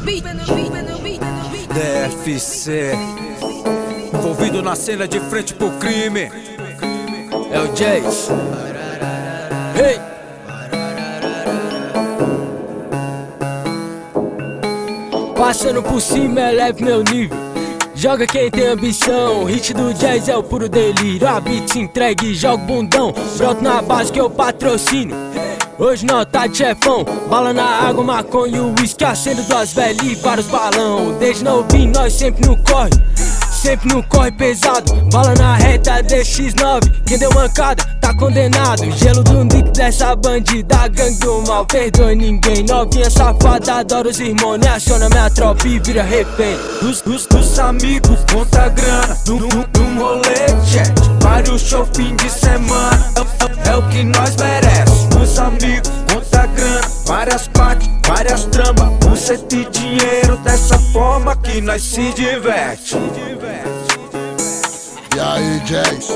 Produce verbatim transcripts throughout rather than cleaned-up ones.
D F C, envolvido na cena de frente pro crime. É o Jace. Hey! Passando por cima, eleve meu nível. Joga quem tem ambição, hit do jazz é o puro delírio. A beat entregue, jogo bundão, broto na base que eu patrocínio. Hoje não tá de chefão, bala na água, maconha e o uísque. Acendo duas velhas e vários balão. Desde novinho nós sempre no corre, sempre no corre pesado. Bala na reta D X nove, quem deu mancada tá condenado. Gelo do nick dessa bandida, gangue do mal, perdoe ninguém. Novinha safada, adora os irmãos, né? Aciona minha tropa e vira refém. Dos, dos, dos amigos, conta grana, num, num, num rolê, chat. Vários show fim de semana, é, é, é o que nós merece. Dos amigos, conta grana, várias partes, várias tramas. Buceta e dinheiro, dessa forma que nós se diverte. E aí, Jace?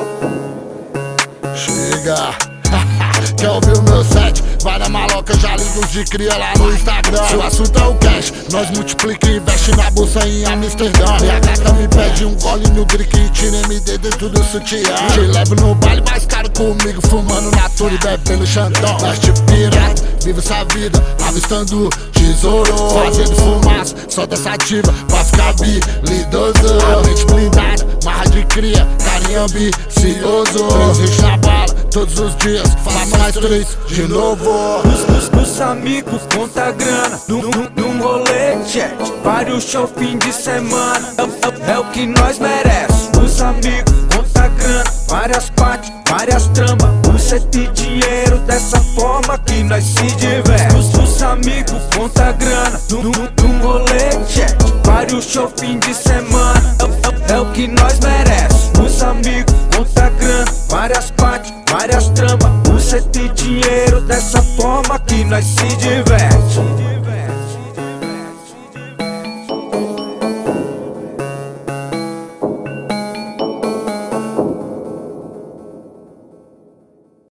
Chega! Quer ouvir o meu set? Vai na maloca, já liga os de cria lá no Instagram. Se o assunto é o cash, nós multiplica e investe na bolsa em Amsterdã. Minha gata me pede um gole no drink e tira M D dentro do sutiã. Te levo no baile mais caro comigo, fumando natura e bebendo xandão. Nós de pirata, vive essa vida, avistando tesouro, fazendo fumaça, só dessa ativa pra ficar habilidoso. A mente blindada, marra de cria, carinha ambicioso. Três hits na bala, todos os dias, fala mais três de novo. Dos, dos, dos amigos, conta grana, num, num, num rolê, chat. Vários show fim de semana, é, é, é o que nós merece. Dos amigos, conta grana, várias partes, várias tramas. Buceta e dinheiro, dessa forma que nós se diverte. Dos, dos amigos, conta grana, num, num, num rolê, chat. Vários show fim de semana, é, é, é o que nós merece. Dos amigos, conta grana, várias partes, várias tramas. Buceta e dinheiro, dessa forma que nós se diverte.